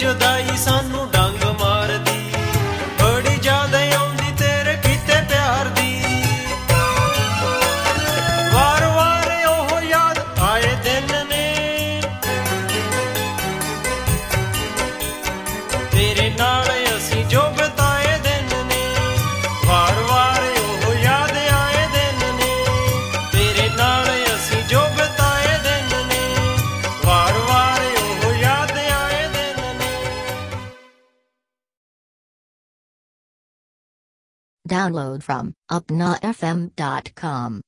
जुदाई सानू डंग मारदी, बड़ी याद आउंदी तेरे कीते प्यार दी। वार वार ओहो याद आए दिन ने, तेरे नाल असी जो बिताए दिन ने। वार वार ओहो याद आए दिन ने, तेरे नाल असी जो बिताए दिन ने। वार वार ओहो याद आए दिन ने। Download from upnafm.com.